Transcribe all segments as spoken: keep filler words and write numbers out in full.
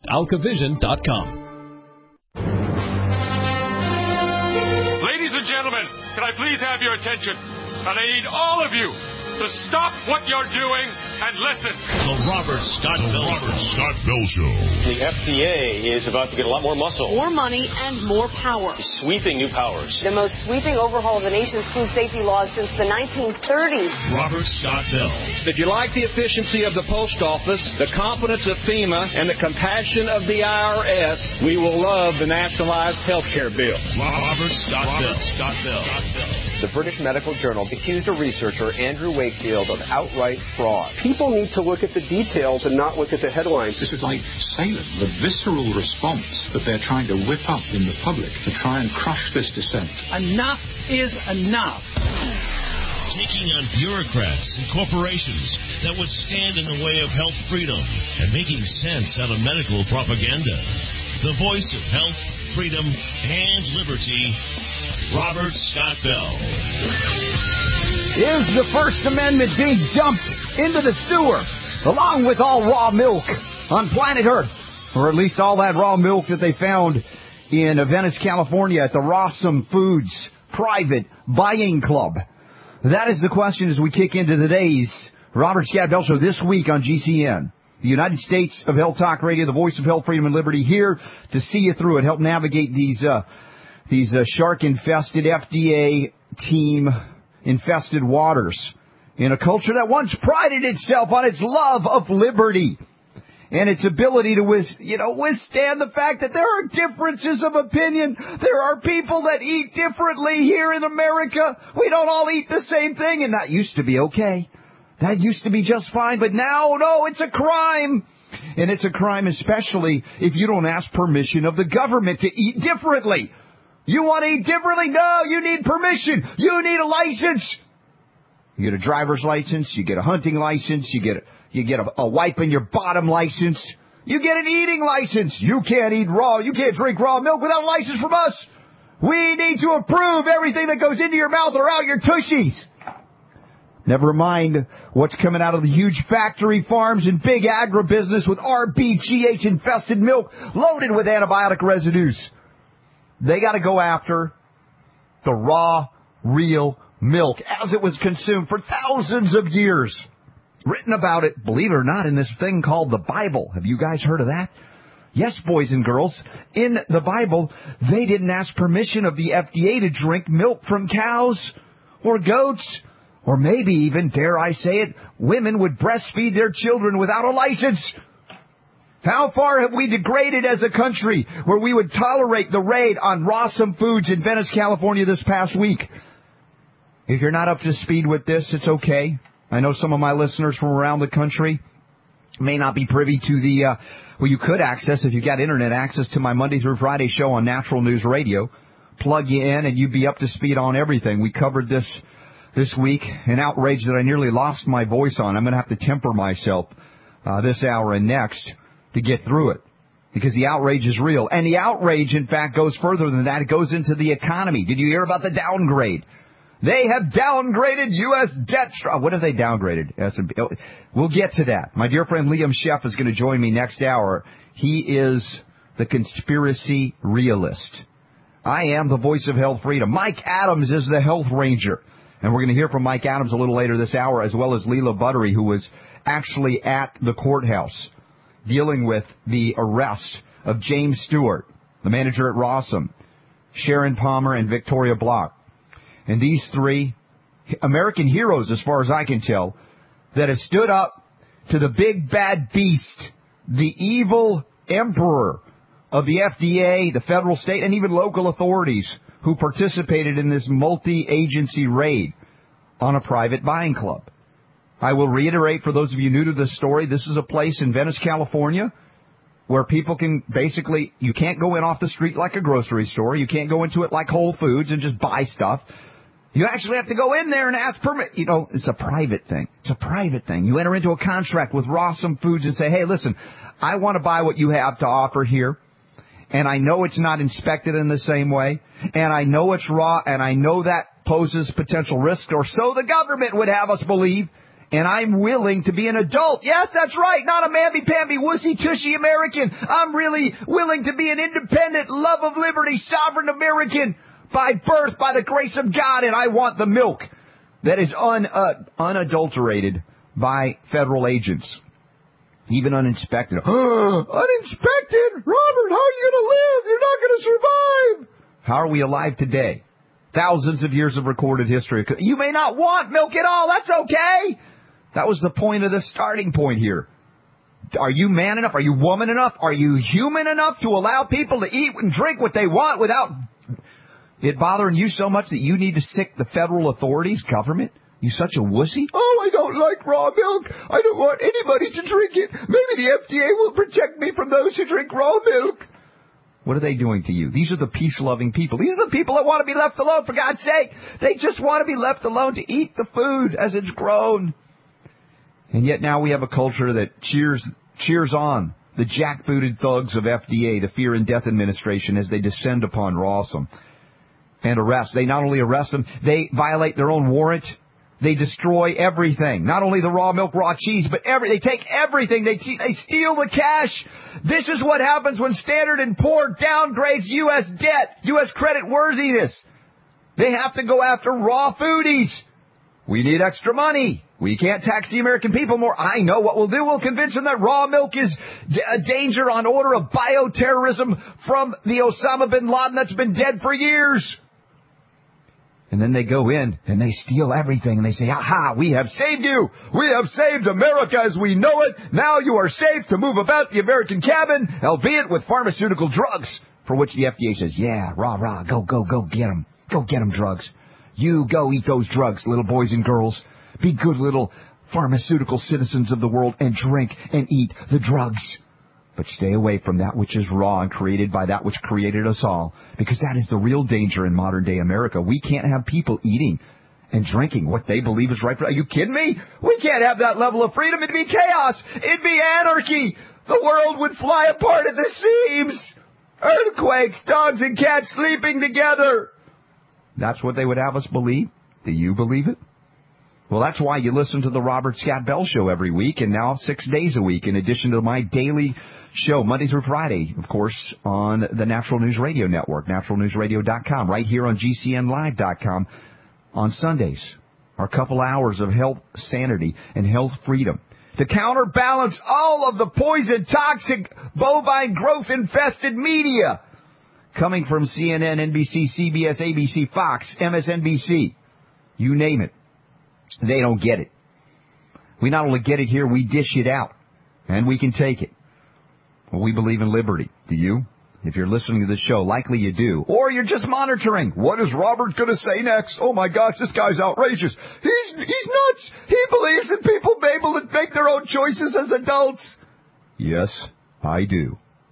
alka vision dot com. Ladies and gentlemen, can I please have your attention? And I need all of you to stop what you're doing and listen. The Robert Scott Bell Robert Scott Bell Show. The F D A is about to get a lot more muscle. More money and more power. Sweeping new powers. The most sweeping overhaul of the nation's food safety laws since the nineteen thirties. Robert Scott Bell. If you like the efficiency of the post office, the competence of FEMA, and the compassion of the I R S, we will love the nationalized health care bill. Robert Scott Bell. Scott Bell. The British Medical Journal accused a researcher, Andrew Wakefield, of outright fraud. People need to look at the details and not look at the headlines. This is like Salem, the visceral response that they're trying to whip up in the public to try and crush this dissent. Enough is enough. Taking on bureaucrats and corporations that would stand in the way of health freedom and making sense out of medical propaganda. The voice of health, freedom, and liberty, Robert Scott Bell. Is the First Amendment being dumped into the sewer along with all raw milk on planet Earth? Or at least all that raw milk that they found in Venice, California at the Rawsome Foods Private Buying Club? That is the question as we kick into today's Robert Scott Bell Show this week on G C N. The United States of Health Talk Radio, the voice of health, freedom, and liberty, here to see you through it, help navigate these uh, these uh, shark-infested, F D A team-infested waters in a culture that once prided itself on its love of liberty and its ability to with, you know, withstand the fact that there are differences of opinion. There are people that eat differently here in America. We don't all eat the same thing, and that used to be okay. That used to be just fine, but now, no, it's a crime. And it's a crime especially if you don't ask permission of the government to eat differently. You want to eat differently? No, you need permission. You need a license. You get a driver's license. You get a hunting license. You get a, you get a, a wipe in your bottom license. You get an eating license. You can't eat raw. You can't drink raw milk without a license from us. We need to approve everything that goes into your mouth or out your tushies. Never mind what's coming out of the huge factory farms and big agribusiness with R B G H-infested milk loaded with antibiotic residues. They got to go after the raw, real milk as it was consumed for thousands of years. Written about it, believe it or not, in this thing called the Bible. Have you guys heard of that? Yes, boys and girls, in the Bible, they didn't ask permission of the F D A to drink milk from cows or goats. Or maybe even, dare I say it, women would breastfeed their children without a license. How far have we degraded as a country where we would tolerate the raid on Rawsome Foods in Venice, California this past week? If you're not up to speed with this, it's okay. I know some of my listeners from around the country may not be privy to the, uh, well, you could access, if you got internet access, to my Monday through Friday show on Natural News Radio. Plug you in and you'd be up to speed on everything. We covered this this week, an outrage that I nearly lost my voice on. I'm going to have to temper myself uh, this hour and next to get through it, because the outrage is real. And the outrage, in fact, goes further than that. It goes into the economy. Did you hear about the downgrade? They have downgraded U S debt. What have they downgraded? We'll get to that. My dear friend Liam Sheff is going to join me next hour. He is the conspiracy realist. I am the voice of health freedom. Mike Adams is the health ranger. And we're going to hear from Mike Adams a little later this hour, as well as Leela Buttery, who was actually at the courthouse dealing with the arrest of James Stewart, the manager at Rawsome, Sharon Palmer, and Victoria Block. And these three American heroes, as far as I can tell, that have stood up to the big bad beast, the evil emperor of the F D A, the federal, state, and even local authorities who participated in this multi-agency raid on a private buying club. I will reiterate, for those of you new to this story, this is a place in Venice, California, where people can basically, you can't go in off the street like a grocery store. You can't go into it like Whole Foods and just buy stuff. You actually have to go in there and ask permit. You know, it's a private thing. It's a private thing. You enter into a contract with Rawsome Foods and say, hey, listen, I want to buy what you have to offer here. And I know it's not inspected in the same way, and I know it's raw, and I know that poses potential risk, or so the government would have us believe, And I'm willing to be an adult. Yes, that's right. Not a mamby-pamby, wussy-tushy American. I'm really willing to be an independent, love of liberty, sovereign American by birth, by the grace of God. And I want the milk that is un, uh, unadulterated by federal agents. Even uninspected. Uninspected? Robert, how are you going to live? You're not going to survive. How are we alive today? Thousands of years of recorded history. You may not want milk at all. That's okay. That was the point of the starting point here. Are you man enough? Are you woman enough? Are you human enough to allow people to eat and drink what they want without it bothering you so much that you need to sick the federal authorities, government? You such a wussy? Oh, I don't like raw milk. I don't want anybody to drink it. Maybe the F D A will protect me from those who drink raw milk. What are they doing to you? These are the peace-loving people. These are the people that want to be left alone, for God's sake. They just want to be left alone to eat the food as it's grown. And yet now we have a culture that cheers cheers on the jackbooted thugs of F D A, the Fear and Death Administration, as they descend upon Rawsome and arrest. They not only arrest them, they violate their own warrant. They destroy everything. Not only the raw milk, raw cheese, but every, they take everything. They, they steal the cash. This is what happens when Standard and Poor downgrades U S debt, U S credit worthiness. They have to go after raw foodies. We need extra money. We can't tax the American people more. I know what we'll do. We'll convince them that raw milk is a danger on order of bioterrorism from the Osama bin Laden that's been dead for years. And then they go in and they steal everything and they say, aha, we have saved you. We have saved America as we know it. Now you are safe to move about the American cabin, albeit with pharmaceutical drugs, for which the F D A says, yeah, rah, rah, go, go, go get them. Go get them drugs. You go eat those drugs, little boys and girls. Be good little pharmaceutical citizens of the world and drink and eat the drugs. But stay away from that which is raw and created by that which created us all, because that is the real danger in modern-day America. We can't have people eating and drinking what they believe is right for... Are you kidding me? We can't have that level of freedom. It'd be chaos. It'd be anarchy. The world would fly apart at the seams. Earthquakes, dogs and cats sleeping together. That's what they would have us believe? Do you believe it? Well, that's why you listen to the Robert Scott Bell Show every week, and now six days a week, in addition to my daily show, Monday through Friday, of course, on the Natural News Radio Network, natural news radio dot com, right here on G C N live dot com on Sundays. Our couple hours of health sanity and health freedom to counterbalance all of the poison, toxic, bovine growth-infested media coming from C N N, N B C, C B S, A B C, Fox, M S N B C, you name it. They don't get it. We not only get it here, we dish it out. And we can take it. Well, we believe in liberty. Do you? If you're listening to this show, likely you do. Or you're just monitoring. What is Robert going to say next? Oh, my gosh, this guy's outrageous. He's, he's nuts. He believes that people may be able to make their own choices as adults. Yes, I do.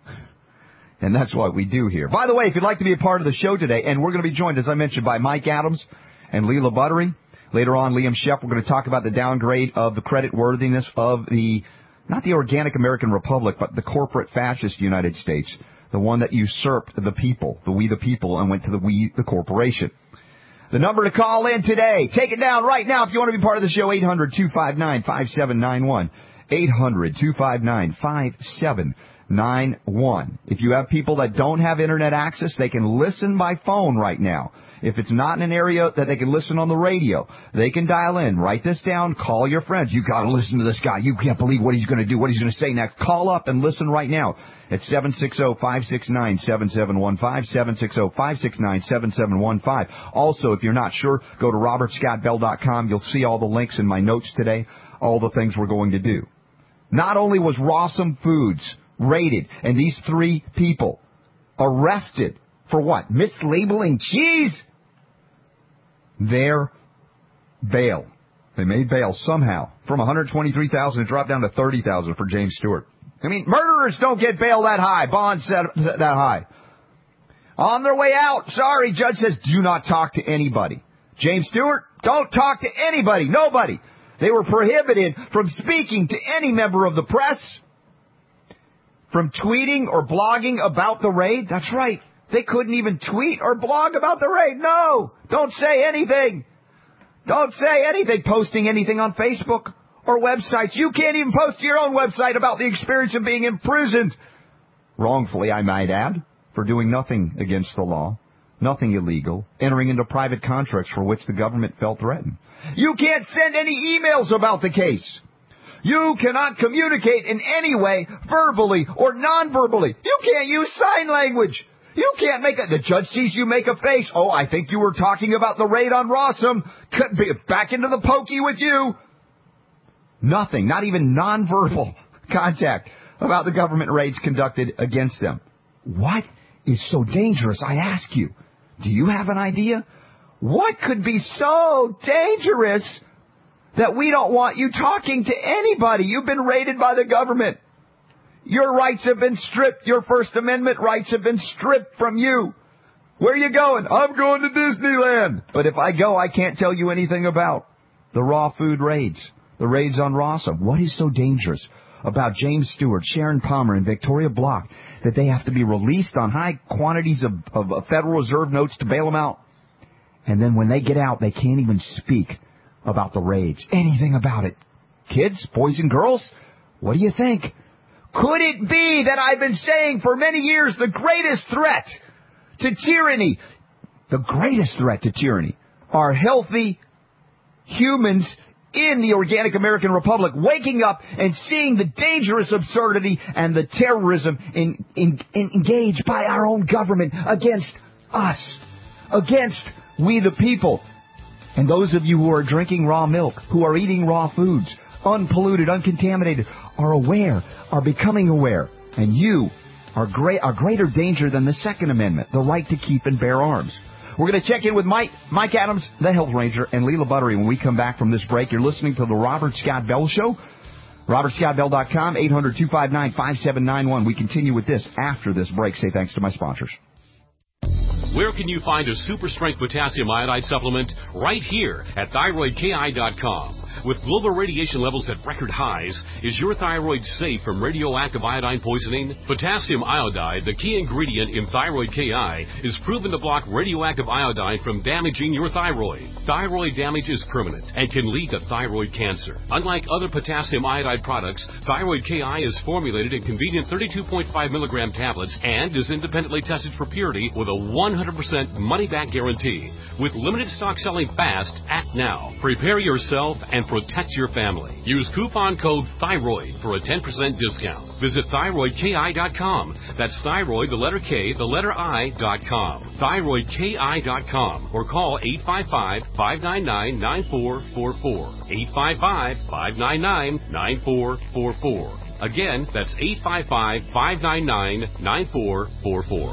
And that's what we do here. By the way, if you'd like to be a part of the show today, and we're going to be joined, as I mentioned, by Mike Adams and Leila Buttery. Later on, Liam Sheff, we're going to talk about the downgrade of the credit worthiness of the, not the organic American Republic, but the corporate fascist United States, the one that usurped the people, the we the people, and went to the we the corporation. The number to call in today, take it down right now if you want to be part of the show, eight hundred, two five nine, five seven nine one, eight hundred, two five nine, five seven nine one. If you have people that don't have internet access, they can listen by phone right now. If it's not in an area that they can listen on the radio, they can dial in, write this down, call your friends. You got to listen to this guy. You can't believe what he's going to do, what he's going to say next. Call up and listen right now at seven six zero, five six nine, seven seven one five, seven six zero, five six nine, seven seven one five. Also, if you're not sure, go to robert scott bell dot com. You'll see all the links in my notes today, all the things we're going to do. Not only was Rawsome Foods raided, and these three people arrested for what? Mislabeling cheese? Their bail. They made bail somehow. From one hundred twenty-three thousand dollars, it dropped down to thirty thousand dollars for James Stewart. I mean, murderers don't get bail that high, bonds set that high. On their way out, sorry, judge says, do not talk to anybody. James Stewart, don't talk to anybody, nobody. They were prohibited from speaking to any member of the press, from tweeting or blogging about the raid. That's right. They couldn't even tweet or blog about the raid. No, don't say anything. Don't say anything, posting anything on Facebook or websites. You can't even post to your own website about the experience of being imprisoned. Wrongfully, I might add, for doing nothing against the law, nothing illegal, entering into private contracts for which the government felt threatened. You can't send any emails about the case. You cannot communicate in any way, verbally or non-verbally. You can't use sign language. You can't make a... The judge sees you make a face. Oh, I think you were talking about the raid on Rossum. Could be back into the pokey with you. Nothing, not even non-verbal contact about the government raids conducted against them. What is so dangerous, I ask you? Do you have an idea? What could be so dangerous that we don't want you talking to anybody? You've been raided by the government. Your rights have been stripped. Your First Amendment rights have been stripped from you. Where are you going? I'm going to Disneyland. But if I go, I can't tell you anything about the raw food raids, the raids on Rossum. What is so dangerous about James Stewart, Sharon Palmer, and Victoria Block that they have to be released on high quantities of, of, of Federal Reserve notes to bail them out? And then when they get out, they can't even speak about the raids, anything about it. Kids, boys and girls, what do you think? Could it be that I've been saying for many years the greatest threat to tyranny, the greatest threat to tyranny are healthy humans in the organic American Republic waking up and seeing the dangerous absurdity and the terrorism in, in, in engaged by our own government against us, against we the people. And those of you who are drinking raw milk, who are eating raw foods, unpolluted, uncontaminated, are aware, are becoming aware. And you are great, are greater danger than the Second Amendment, the right to keep and bear arms. We're going to check in with Mike, Mike Adams, the Health Ranger, and Leila Buttery when we come back from this break. You're listening to the Robert Scott Bell Show. Robert Scott Bell dot com, eight hundred, two five nine, five seven nine one. We continue with this after this break. Say thanks to my sponsors. Where can you find a super strength potassium iodide supplement? Right here at thyroid K I dot com. With global radiation levels at record highs, is your thyroid safe from radioactive iodine poisoning? Potassium iodide, the key ingredient in Thyroid K I, is proven to block radioactive iodine from damaging your thyroid. Thyroid damage is permanent and can lead to thyroid cancer. Unlike other potassium iodide products, Thyroid K I is formulated in convenient thirty-two point five milligram tablets and is independently tested for purity with a one hundred percent money-back guarantee. With limited stock selling fast, act now. Prepare yourself and protect your family. Use coupon code THYROID for a ten percent discount. Visit thyroid K I dot com. That's thyroid, the letter K, the letter I, dot com. thyroid K I dot com. Or call eight five five, five nine nine, nine four four four. eight five five, five nine nine, nine four four four. Again, that's eight five five, five nine nine, nine four four four.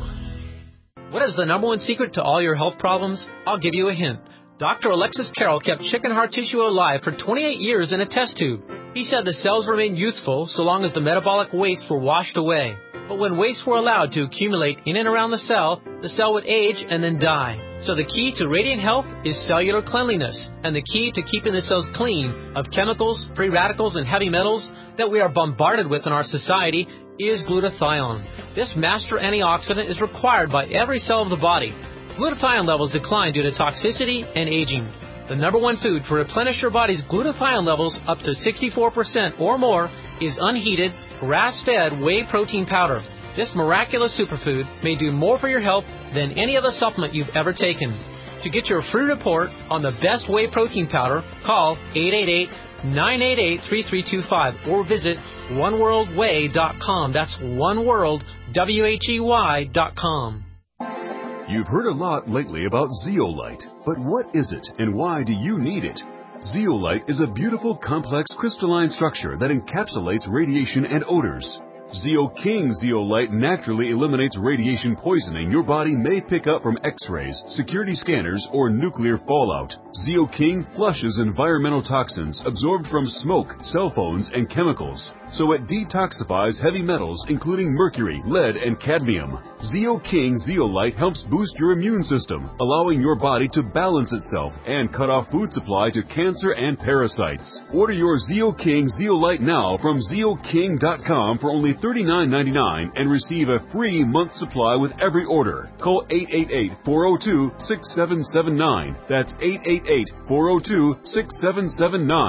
What is the number one secret to all your health problems? I'll give you a hint. Doctor Alexis Carroll kept chicken heart tissue alive for twenty-eight years in a test tube. He said the cells remained youthful so long as the metabolic wastes were washed away. But when wastes were allowed to accumulate in and around the cell, the cell would age and then die. So the key to radiant health is cellular cleanliness, and the key to keeping the cells clean of chemicals, free radicals, and heavy metals that we are bombarded with in our society is glutathione. This master antioxidant is required by every cell of the body. Glutathione levels decline due to toxicity and aging. The number one food to replenish your body's glutathione levels up to sixty-four percent or more is unheated, grass-fed whey protein powder. This miraculous superfood may do more for your health than any other supplement you've ever taken. To get your free report on the best whey protein powder, call eight eight eight, nine eight eight, three three two five or visit one world whey dot com. That's oneworld, W H E Y dot com. You've heard a lot lately about zeolite, but what is it and why do you need it? Zeolite is a beautiful, complex crystalline structure that encapsulates radiation and odors. ZeoKing Zeolite naturally eliminates radiation poisoning your body may pick up from X-rays, security scanners, or nuclear fallout. ZeoKing flushes environmental toxins absorbed from smoke, cell phones, and chemicals, so it detoxifies heavy metals including mercury, lead, and cadmium. ZeoKing Zeolite helps boost your immune system, allowing your body to balance itself and cut off food supply to cancer and parasites. Order your ZeoKing Zeolite now from Zeo King dot com for only thirty-nine ninety-nine and receive a free month supply with every order. Call eight eight eight, four oh two, six seven seven nine. That's eight eight eight, four oh two, six seven seven nine.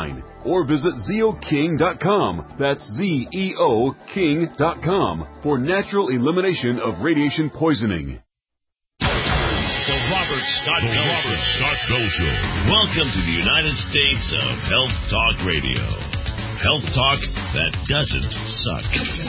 or visit zeo king dot com. That's Z E O King dot com for natural elimination of radiation poisoning. The Robert Scott the Bell Robert Show. Scott Bell Show. Welcome to the United States of Health Talk Radio. Health talk that doesn't suck.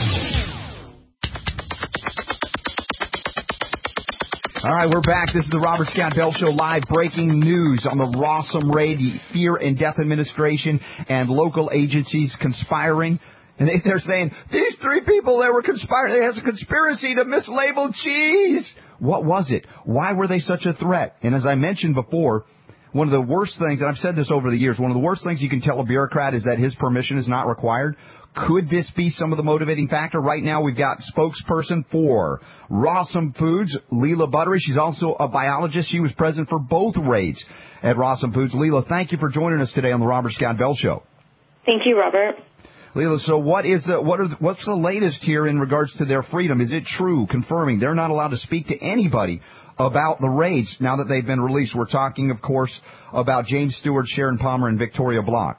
All right, we're back. This is the Robert Scott Bell Show, live breaking news on the Rossum Raid, the Fear and Death Administration and local agencies conspiring. And they, they're saying, these three people that were conspiring, there's a conspiracy to mislabel cheese. What was it? Why were they such a threat? And as I mentioned before, one of the worst things, and I've said this over the years, one of the worst things you can tell a bureaucrat is that his permission is not required. Could this be some of the motivating factor? Right now we've got spokesperson for Rossum Foods, Leela Buttery. She's also a biologist. She was present for both raids at Rossum Foods. Leela, thank you for joining us today on the Robert Scott Bell Show. Thank you, Robert. Leela, so what is the, what are the, what's the latest here in regards to their freedom? Is it true, confirming they're not allowed to speak to anybody about the raids now that they've been released? We're talking, of course, about James Stewart, Sharon Palmer, and Victoria Block.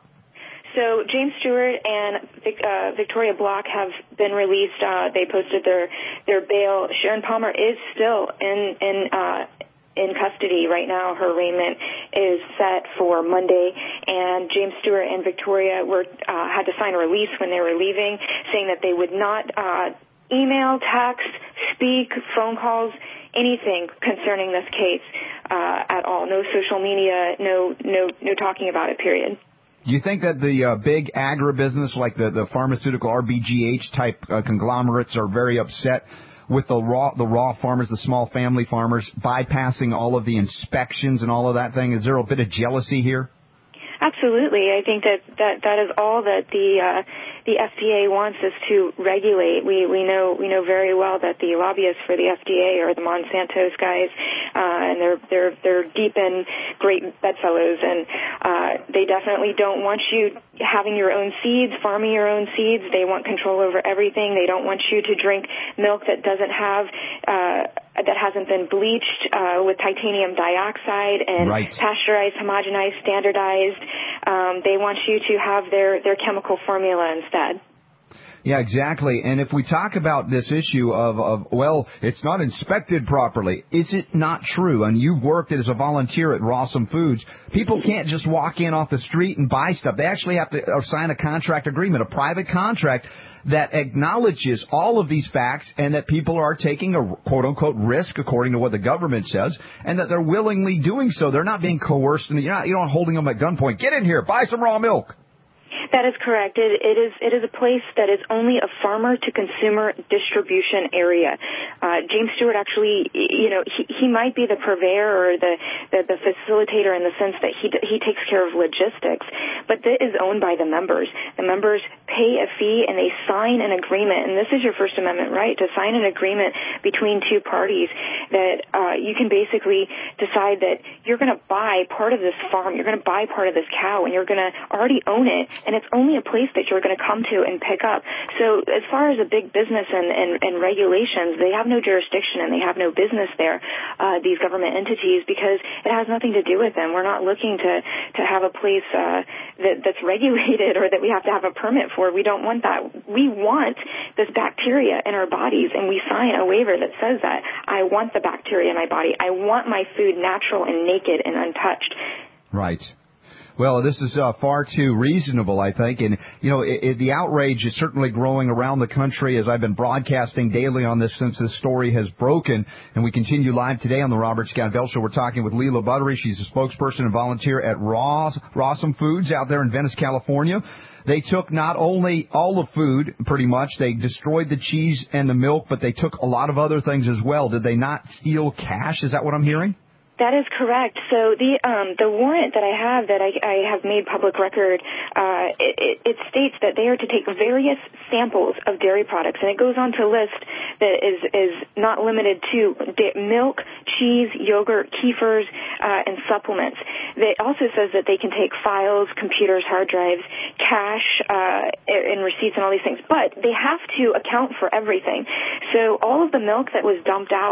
So James Stewart and uh, Victoria Block have been released. Uh, they posted their their bail. Sharon Palmer is still in in uh, in custody right now. Her arraignment is set for Monday, and James Stewart and Victoria were uh, had to sign a release when they were leaving, saying that they would not uh, email, text, speak, phone calls, anything concerning this case uh, at all. No social media, no no no talking about it. Period. Do you think that the uh, big agribusiness, like the, the pharmaceutical R B G H type uh, conglomerates, are very upset with the raw the raw farmers, the small family farmers, bypassing all of the inspections and all of that thing? Is there a bit of jealousy here? Absolutely. I think that, that, that is all that the uh, the F D A wants us to regulate. We we know we know very well that the lobbyists for the F D A are the Monsanto's guys, uh, and they're they're they're deep in great bedfellows, and uh, they definitely don't want you having your own seeds, farming your own seeds. They want control over everything. They don't want you to drink milk that doesn't have uh, that hasn't been bleached uh, with titanium dioxide and right. pasteurized, homogenized, standardized. Um, they want you to have their, their chemical formula instead. Yeah, exactly. And if we talk about this issue of, of, well, it's not inspected properly, is it not true? And you've worked as a volunteer at Rossum Foods. People can't just walk in off the street and buy stuff. They actually have to sign a contract agreement, a private contract that acknowledges all of these facts and that people are taking a quote-unquote risk, according to what the government says, and that they're willingly doing so. They're not being coerced. And you're not, you're not holding them at gunpoint. Get in here. Buy some raw milk. That is correct. It, it is it is a place that is only a farmer-to-consumer distribution area. Uh, James Stewart actually, you know, he, he might be the purveyor or the, the, the facilitator in the sense that he he takes care of logistics, but that is owned by the members. The members pay a fee and they sign an agreement, and this is your First Amendment right, to sign an agreement between two parties that uh, you can basically decide that you're going to buy part of this farm, you're going to buy part of this cow, and you're going to already own it, and it's only a place that you're going to come to and pick up. So as far as a big business and, and, and regulations, they have no jurisdiction and they have no business there, uh, these government entities, because it has nothing to do with them. We're not looking to, to have a place uh, that, that's regulated or that we have to have a permit for. We don't want that. We want this bacteria in our bodies, and we sign a waiver that says that. I want the bacteria in my body. I want my food natural and naked and untouched. Right. Well, this is uh, far too reasonable, I think. And, you know, it, it, the outrage is certainly growing around the country as I've been broadcasting daily on this since this story has broken. And we continue live today on the Robert Scott Bell Show. We're talking with Leela Buttery. She's a spokesperson and volunteer at Ross, Rossum Foods out there in Venice, California. They took not only all the food, pretty much, they destroyed the cheese and the milk, but they took a lot of other things as well. Did they not steal cash? Is that what I'm hearing? That is correct. So the um, the warrant that I have that I, I have made public record, uh, it, it states that they are to take various samples of dairy products, and it goes on to list that is is not limited to da- milk, cheese, yogurt, kefirs, uh, and supplements. It also says that they can take files, computers, hard drives, cash, uh, and receipts, and all these things. But they have to account for everything. So all of the milk that was dumped out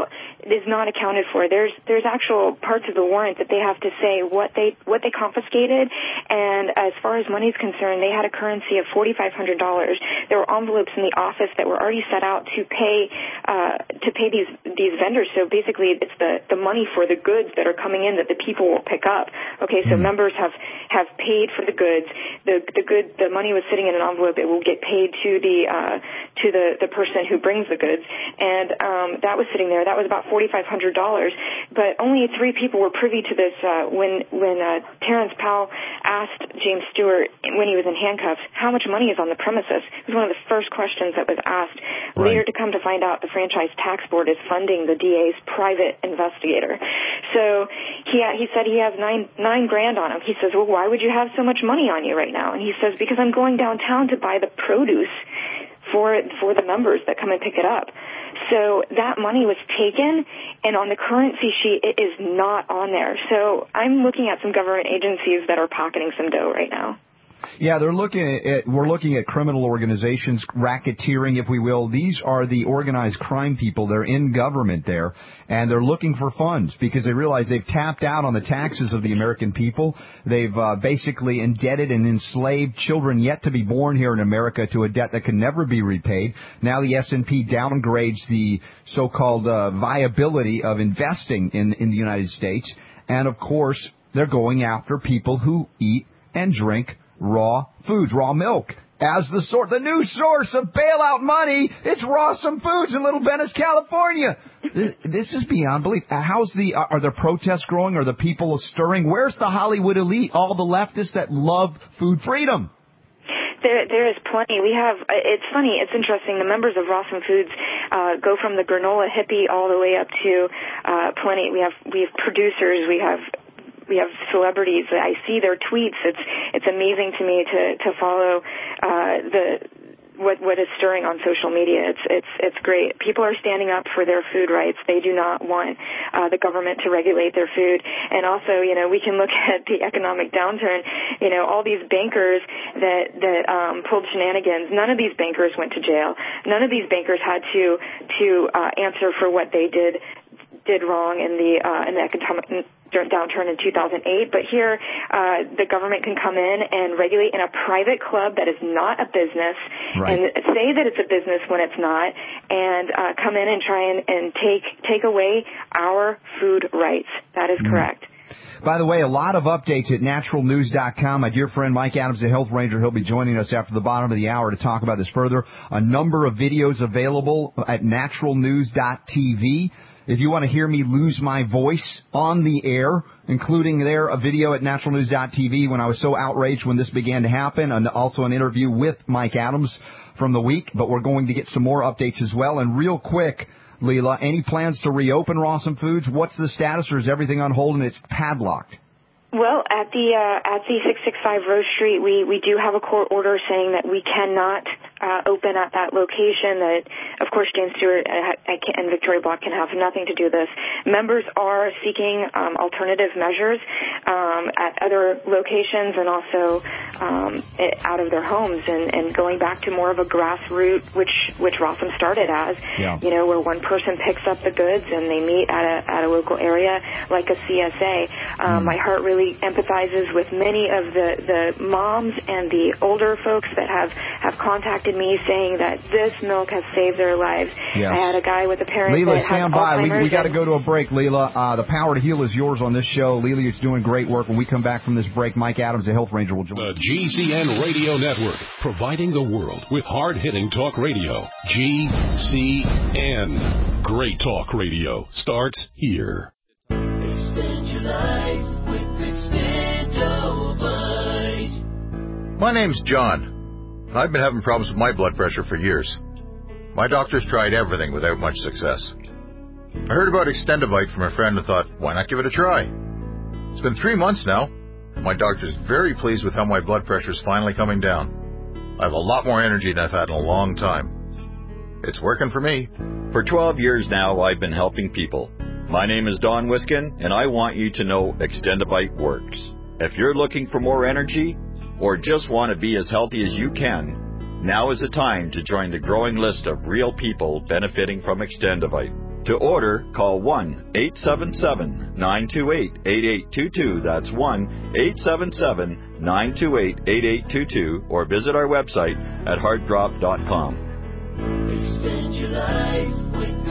is not accounted for. There's there's actual parts of the warrant that they have to say what they what they confiscated, and as far as money is concerned, they had a currency of forty-five hundred dollars. There were envelopes in the office that were already set out to pay uh, to pay these these vendors. So basically, it's the the money for the goods that are coming in that the people will pick up. Okay, so mm-hmm. members have have paid for the goods. The the good the money was sitting in an envelope. It will get paid to the uh, to the the person who brings the goods, and um, that was sitting there. That was about forty-five hundred dollars, but only three people were privy to this uh, when when uh, Terrence Powell asked James Stewart when he was in handcuffs, how much money is on the premises? It was one of the first questions that was asked. Right. Later to come to find out, the Franchise Tax Board is funding the D A's private investigator. So he he said he has nine nine grand on him. He says, well, why would you have so much money on you right now? And he says, because I'm going downtown to buy the produce for for the members that come and pick it up. So that money was taken, and on the currency sheet, it is not on there. So I'm looking at some government agencies that are pocketing some dough right now. Yeah, they're looking at, we're looking at criminal organizations, racketeering, if we will. These are the organized crime people. They're in government there, and they're looking for funds because they realize they've tapped out on the taxes of the American people. They've uh, basically indebted and enslaved children yet to be born here in America to a debt that can never be repaid. Now the S and P downgrades the so-called uh, viability of investing in, in the United States. And, of course, they're going after people who eat and drink raw foods, raw milk, as the source, the new source of bailout money. It's Rawesome Foods in Little Venice, California. This is beyond belief. How's the are there protests growing? Are the people stirring? Where's the Hollywood elite? All the leftists that love food freedom. There, there is plenty. We have. It's funny. It's interesting. The members of Rawesome Foods uh, go from the granola hippie all the way up to uh, plenty. We have we have producers. We have. We have celebrities. I see their tweets. It's it's amazing to me to to follow uh, the what what is stirring on social media. It's it's it's great. People are standing up for their food rights. They do not want uh, the government to regulate their food. And also, you know, we can look at the economic downturn. You know, all these bankers that that um, pulled shenanigans. None of these bankers went to jail. None of these bankers had to to uh, answer for what they did did wrong in the uh, in the economic downturn in two thousand eight, but here uh, the government can come in and regulate in a private club that is not a business, right, and say that it's a business when it's not, and uh, come in and try and, and take take away our food rights. That is correct. By the way, a lot of updates at natural news dot com. My dear friend Mike Adams, the Health Ranger, he'll be joining us after the bottom of the hour to talk about this further. A number of videos available at natural news dot t v. If you want to hear me lose my voice on the air, including there a video at natural news dot t v when I was so outraged when this began to happen, and also an interview with Mike Adams from the week. But we're going to get some more updates as well. And real quick, Leila, any plans to reopen Rawesome Foods? What's the status, or is everything on hold and it's padlocked? Well, at the uh, at the six sixty-five Rose Street, we, we do have a court order saying that we cannot uh, open at that location. That, of course, James Stewart and Victoria Block can have nothing to do with this. Members are seeking um, alternative measures um, at other locations and also um, out of their homes, and, and going back to more of a grassroots, which which Rawesome started as, yeah. you know, where one person picks up the goods and they meet at a at a local area like a C S A. Um, mm. My heart really empathizes with many of the, the moms and the older folks that have, have contacted me saying that this milk has saved their lives. Yes. I had a guy with a parent Leila, that stand has by. Alzheimer's. We, we got to go to a break, Leila. Uh, the power to heal is yours on this show. Leila, you're doing great work. When we come back from this break, Mike Adams, the Health Ranger, will join us. The G C N Radio Network, providing the world with hard-hitting talk radio. G C N. Great talk radio starts here. Extend your life with Extendovite. My name's John, and I've been having problems with my blood pressure for years. My doctor's tried everything without much success. I heard about Extendovite from a friend and thought, why not give it a try? It's been three months now. My doctor's very pleased with how my blood pressure's finally coming down. I have a lot more energy than I've had in a long time. It's working for me. For twelve years now, I've been helping people. My name is Don Wiskin, and I want you to know Extendovite works. If you're looking for more energy, or just want to be as healthy as you can, now is the time to join the growing list of real people benefiting from Extendovite. To order, call one eight seven seven, nine two eight, eight eight two two. That's one eight seven seven, nine two eight, eight eight two two, or visit our website at heart drop dot com. Extend your life with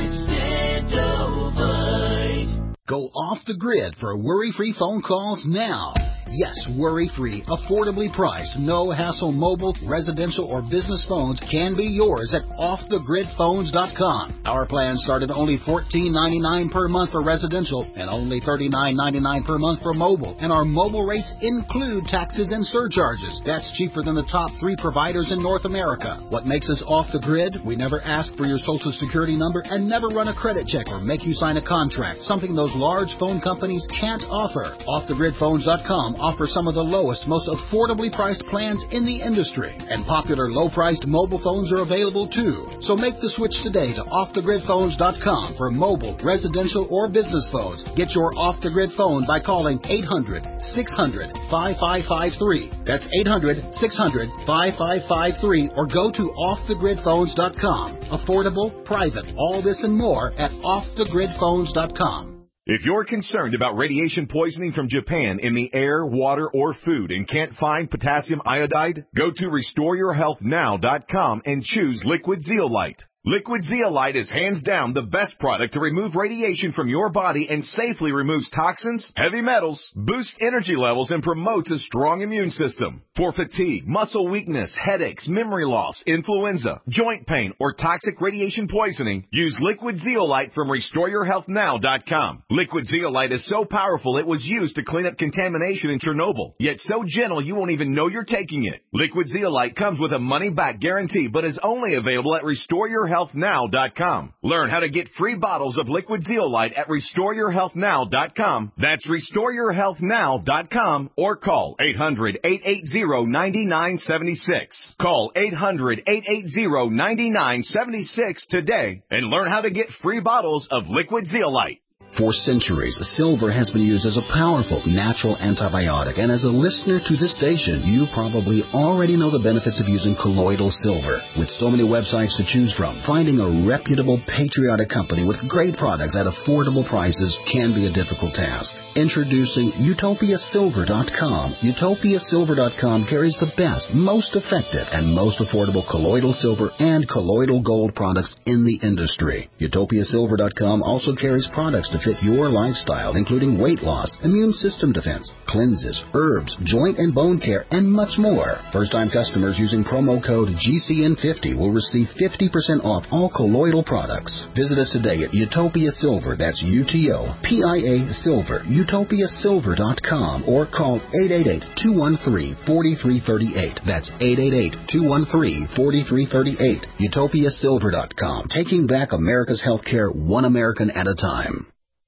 Extendovite. Go off the grid for worry-free phone calls now. Yes, worry-free, affordably priced, no-hassle mobile, residential, or business phones can be yours at off the grid phones dot com. Our plans start at only fourteen ninety-nine per month for residential and only thirty-nine ninety-nine per month for mobile. And our mobile rates include taxes and surcharges. That's cheaper than the top three providers in North America. What makes us off the grid? We never ask for your social security number and never run a credit check or make you sign a contract, something those large phone companies can't offer. off the grid phones dot com offers some of the lowest, most affordably priced plans in the industry, and popular low-priced mobile phones are available too. So make the switch today to off the grid phones dot com for mobile, residential, or business phones. Get your off-the-grid phone by calling eight hundred, six hundred, five five five three. That's eight hundred, six hundred, five five five three, or go to off the grid phones dot com. Affordable, private, all this and more at off the grid phones dot com. If you're concerned about radiation poisoning from Japan in the air, water, or food and can't find potassium iodide, go to restore your health now dot com and choose Liquid Zeolite. Liquid Zeolite is hands down the best product to remove radiation from your body and safely removes toxins, heavy metals, boosts energy levels, and promotes a strong immune system. For fatigue, muscle weakness, headaches, memory loss, influenza, joint pain, or toxic radiation poisoning, use Liquid Zeolite from restore your health now dot com. Liquid Zeolite is so powerful it was used to clean up contamination in Chernobyl, yet so gentle you won't even know you're taking it. Liquid Zeolite comes with a money-back guarantee, but is only available at restore your health now dot com. Learn how to get free bottles of Liquid Zeolite at restore your health now dot com. That's restore your health now dot com, or call eight hundred, eight eight zero, nine nine seven six. Call eight hundred, eight eight zero, nine nine seven six today and learn how to get free bottles of Liquid Zeolite. For centuries, silver has been used as a powerful natural antibiotic, and as a listener to this station, you probably already know the benefits of using colloidal silver. With so many websites to choose from, finding a reputable, patriotic company with great products at affordable prices can be a difficult task. Introducing Utopia Silver dot com. Utopia Silver dot com carries the best, most effective, and most affordable colloidal silver and colloidal gold products in the industry. Utopia Silver dot com also carries products to fit your lifestyle, including weight loss, immune system defense, cleanses, herbs, joint and bone care, and much more. First-time customers using promo code G C N fifty will receive fifty percent off all colloidal products. Visit us today at Utopia Silver, that's U T O P I A Silver, Utopia Silver dot com, or call eight eight eight, two one three, four three three eight. That's eight eight eight, two one three, four three three eight. Utopia Silver dot com, taking back America's healthcare one American at a time.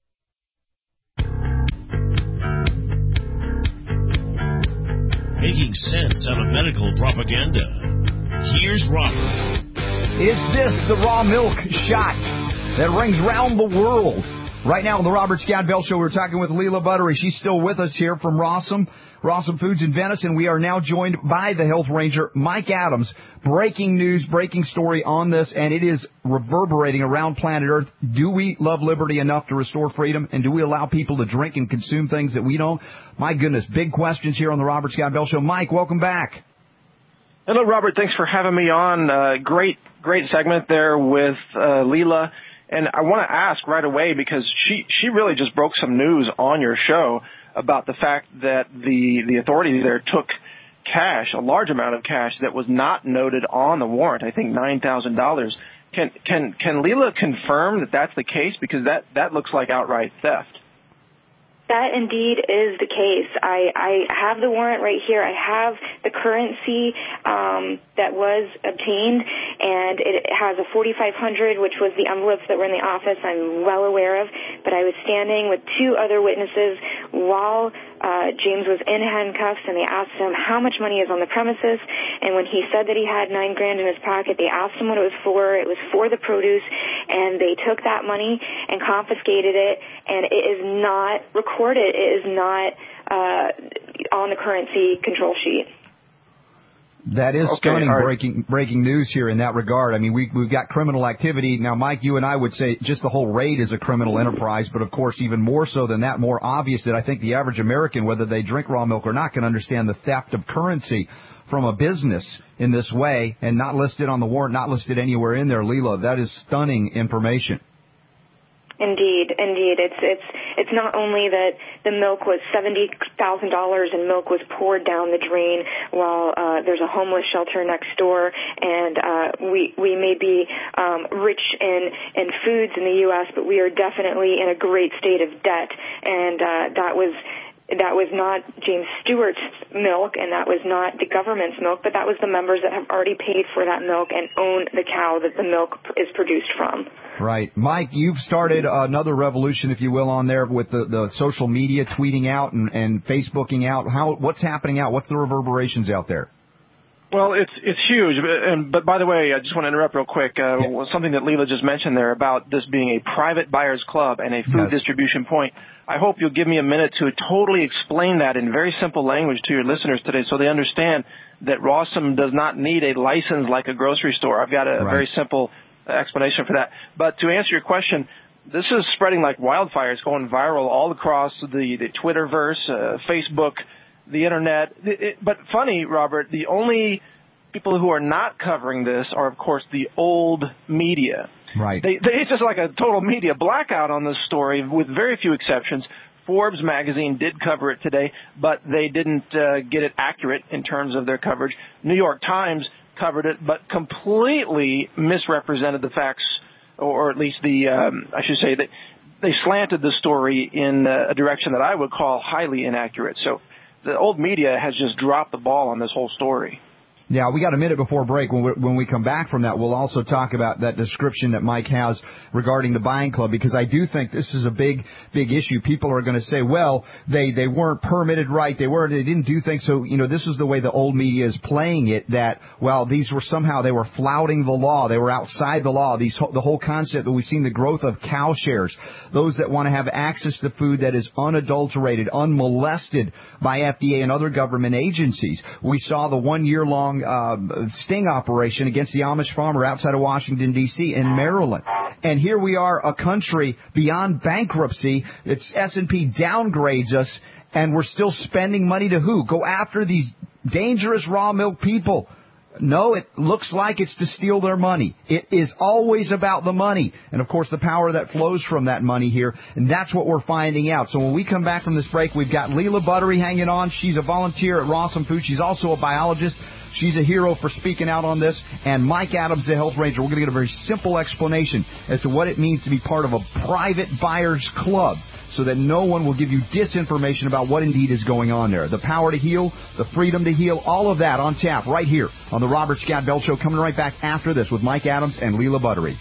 Making sense out of medical propaganda. Here's Robert. Is this the raw milk shot that rings round the world? Right now on the Robert Scott Bell Show, we're talking with Leila Buttery. She's still with us here from Rossum, Rossum Foods in Venice, and we are now joined by the Health Ranger, Mike Adams. Breaking news, breaking story on this, and it is reverberating around planet Earth. Do we love liberty enough to restore freedom, and do we allow people to drink and consume things that we don't? My goodness, big questions here on the Robert Scott Bell Show. Mike, welcome back. Hello, Robert. Thanks for having me on. Uh, great, great segment there with uh, Leila. And I want to ask right away, because she, she really just broke some news on your show about the fact that the, the authorities there took cash, a large amount of cash that was not noted on the warrant, I think nine thousand dollars. Can, can, can Leila confirm that that's the case? Because that, that looks like outright theft. That indeed is the case. I, I have the warrant right here. I have the currency um, that was obtained, and it has a forty-five hundred, which was the envelopes that were in the office I'm well aware of. But I was standing with two other witnesses while uh, James was in handcuffs, and they asked him how much money is on the premises. And when he said that he had nine grand in his pocket, they asked him what it was for. It was for the produce, and they took that money and confiscated it, and it is not recorded. It is not uh, on the currency control sheet. That is Okay, stunning right. breaking breaking news here in that regard. I mean, we, we've got criminal activity. Now, Mike, you and I would say just the whole raid is a criminal enterprise, but of course, even more so than that, more obvious that I think the average American, whether they drink raw milk or not, can understand the theft of currency from a business in this way and not listed on the warrant, not listed anywhere in there. Leela, that is stunning information. Indeed, indeed. It's it's it's not only that the milk was seventy thousand dollars and milk was poured down the drain while uh, there's a homeless shelter next door, and uh, we we may be um, rich in in foods in the U S, but we are definitely in a great state of debt, and uh, that was. That was not James Stewart's milk, and that was not the government's milk, but that was the members that have already paid for that milk and own the cow that the milk is produced from. Right. Mike, you've started another revolution, if you will, on there with the, the social media, tweeting out and, and Facebooking out. How What's happening out? What's the reverberations out there? Well, it's it's huge. But, and, but by the way, I just want to interrupt real quick. Uh, yeah. Something that Leela just mentioned there about this being a private buyer's club and a food yes. distribution point. I hope you'll give me a minute to totally explain that in very simple language to your listeners today so they understand that Rawsome does not need a license like a grocery store. I've got a, right. a very simple explanation for that. But to answer your question, this is spreading like wildfire. It's going viral all across the, the Twitterverse, uh, Facebook, the Internet. It, it, but funny, Robert, the only people who are not covering this are, of course, the old media. Right. They, they, it's just like a total media blackout on this story, with very few exceptions. Forbes magazine did cover it today, but they didn't uh, get it accurate in terms of their coverage. New York Times covered it, but completely misrepresented the facts, or at least the, um, I should say, that they slanted the story in a direction that I would call highly inaccurate. So the old media has just dropped the ball on this whole story. Yeah, we got a minute before break. When we, when we come back from that, we'll also talk about that description that Mike has regarding the buying club, because I do think this is a big, big issue. People are going to say, well, they, they weren't permitted right. They weren't, they didn't do things. So, you know, this is the way the old media is playing it, that, well, these were somehow, they were flouting the law. They were outside the law. These, the whole concept that we've seen the growth of cow shares, those that want to have access to food that is unadulterated, unmolested by F D A and other government agencies. We saw the one year long Uh, sting operation against the Amish farmer outside of Washington, D C in Maryland. And here we are, a country beyond bankruptcy. It's S and P downgrades us, and we're still spending money to who? Go after these dangerous raw milk people. No, it looks like it's to steal their money. It is always about the money. And, of course, the power that flows from that money here. And that's what we're finding out. So when we come back from this break, we've got Leela Buttery hanging on. She's a volunteer at Rawsome Food. She's also a biologist. She's a hero for speaking out on this. And Mike Adams, the health ranger. We're going to get a very simple explanation as to what it means to be part of a private buyer's club, so that no one will give you disinformation about what indeed is going on there. The power to heal, the freedom to heal, all of that on tap right here on the Robert Scott Bell Show. Coming right back after this with Mike Adams and Leela Buttery.